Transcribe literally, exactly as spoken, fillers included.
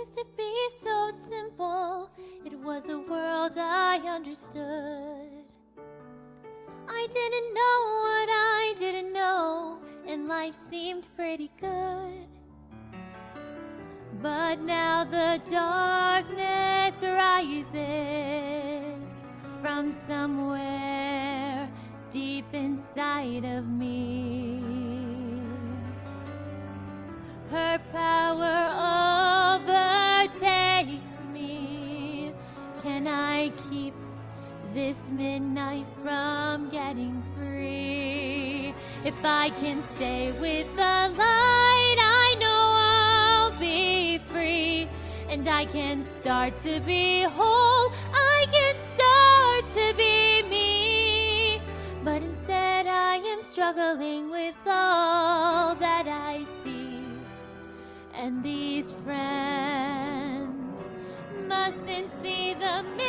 used to be so simple. It was a world I understood. I didn't know what I didn't know, and life seemed pretty good. But now the darkness rises from somewhere deep inside of me. Her power overtakes me. Can I keep this midnight from getting free? If I can stay with the light, I know I'll be free. And I can start to be whole, I can start to be me. But instead I am struggling with all that I see. And these friends mustn't see the